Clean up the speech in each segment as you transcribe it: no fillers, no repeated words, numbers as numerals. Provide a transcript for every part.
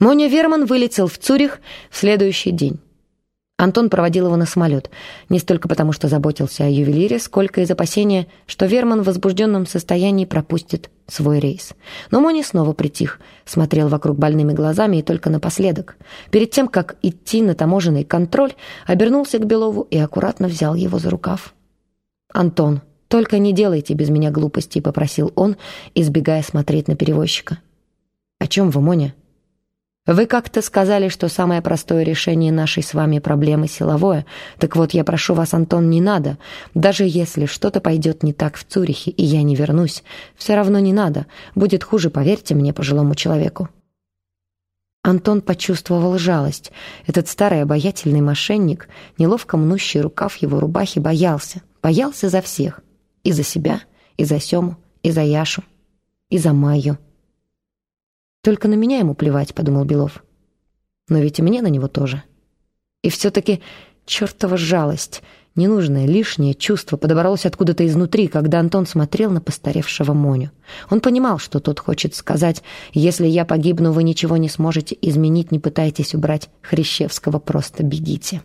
Моня Верман вылетел в Цюрих в следующий день. Антон проводил его на самолет, не столько потому, что заботился о ювелире, сколько из опасения, что Верман в возбужденном состоянии пропустит свой рейс. Но Моня снова притих, смотрел вокруг больными глазами и только напоследок, перед тем, как идти на таможенный контроль, обернулся к Белову и аккуратно взял его за рукав. «Антон, только не делайте без меня глупостей», — попросил он, избегая смотреть на перевозчика. «О чем вы, Моня?» «Вы как-то сказали, что самое простое решение нашей с вами проблемы силовое. Так вот, я прошу вас, Антон, не надо. Даже если что-то пойдет не так в Цюрихе, и я не вернусь, все равно не надо. Будет хуже, поверьте мне, пожилому человеку». Антон почувствовал жалость. Этот старый обаятельный мошенник, неловко мнущий рукав его рубахи, боялся. Боялся за всех. И за себя, и за Сему, и за Яшу, и за Майю. «Только на меня ему плевать», — подумал Белов. «Но ведь и мне на него тоже». И все-таки чертова жалость, ненужное, лишнее чувство подобралось откуда-то изнутри, когда Антон смотрел на постаревшего Моню. Он понимал, что тот хочет сказать: «Если я погибну, вы ничего не сможете изменить, не пытайтесь убрать Хрящевского, просто бегите».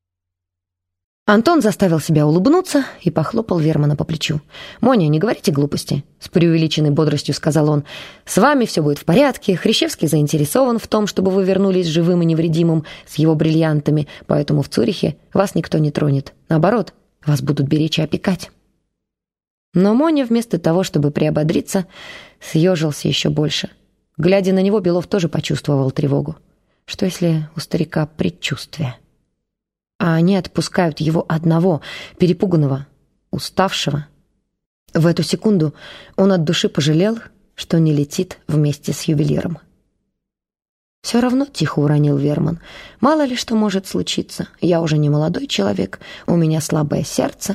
Антон заставил себя улыбнуться и похлопал Вермана по плечу. «Моня, не говорите глупости», — с преувеличенной бодростью сказал он. «С вами все будет в порядке. Хрящевский заинтересован в том, чтобы вы вернулись живым и невредимым с его бриллиантами, поэтому в Цюрихе вас никто не тронет. Наоборот, вас будут беречь и опекать». Но Моня вместо того, чтобы приободриться, съежился еще больше. Глядя на него, Белов тоже почувствовал тревогу. Что если у старика предчувствие? А они отпускают его одного, перепуганного, уставшего. В эту секунду он от души пожалел, что не летит вместе с ювелиром. «Все равно», — тихо уронил Верман, — «мало ли что может случиться. Я уже не молодой человек, у меня слабое сердце».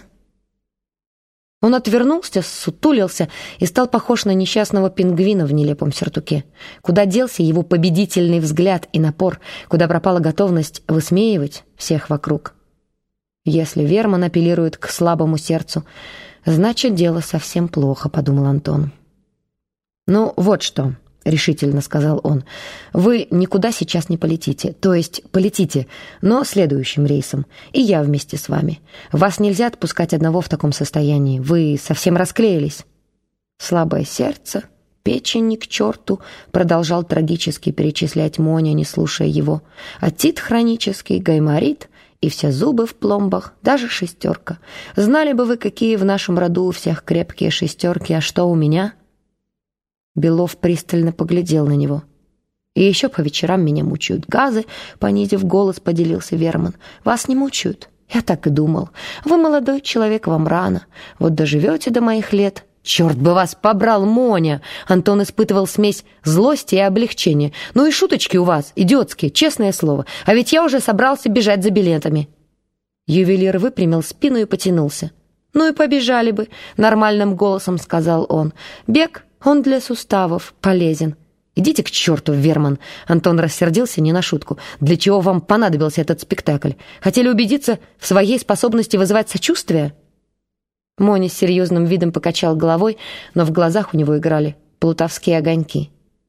Он отвернулся, ссутулился и стал похож на несчастного пингвина в нелепом сюртуке. Куда делся его победительный взгляд и напор, куда пропала готовность высмеивать всех вокруг? Если Верман апеллирует к слабому сердцу, значит, дело совсем плохо, подумал Антон. «Ну, вот что», — решительно сказал он, — «вы никуда сейчас не полетите, то есть полетите, но следующим рейсом, и я вместе с вами. Вас нельзя отпускать одного в таком состоянии, вы совсем расклеились». «Слабое сердце, печень ни к черту», — продолжал трагически перечислять Моня, не слушая его, «отит хронический, гайморит и все зубы в пломбах, даже шестерка. Знали бы вы, какие в нашем роду у всех крепкие шестерки, а что у меня?» Белов пристально поглядел на него. «И еще по вечерам меня мучают газы», — понизив голос, поделился Верман. «Вас не мучают? Я так и думал. Вы молодой человек, вам рано. Вот доживете до моих лет». «Черт бы вас побрал, Моня!» Антон испытывал смесь злости и облегчения. «Ну и шуточки у вас, идиотские, честное слово. А ведь я уже собрался бежать за билетами». Ювелир выпрямил спину и потянулся. «Ну и побежали бы», — нормальным голосом сказал он. «Бег, он для суставов полезен». «Идите к черту, Верман!» Антон рассердился не на шутку. «Для чего вам понадобился этот спектакль? Хотели убедиться в своей способности вызывать сочувствие?» Моня с серьезным видом покачал головой, но в глазах у него играли плутовские огоньки.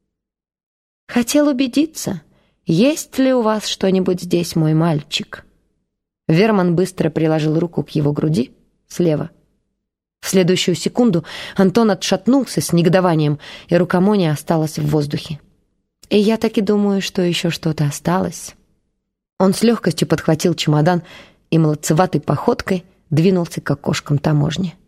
«Хотел убедиться, есть ли у вас что-нибудь здесь, мой мальчик?» Верман быстро приложил руку к его груди слева. В следующую секунду Антон отшатнулся с негодованием, и рука Мони осталась в воздухе. «И я так и думаю, что еще что-то осталось». Он с легкостью подхватил чемодан и молодцеватой походкой двинулся к окошкам таможни.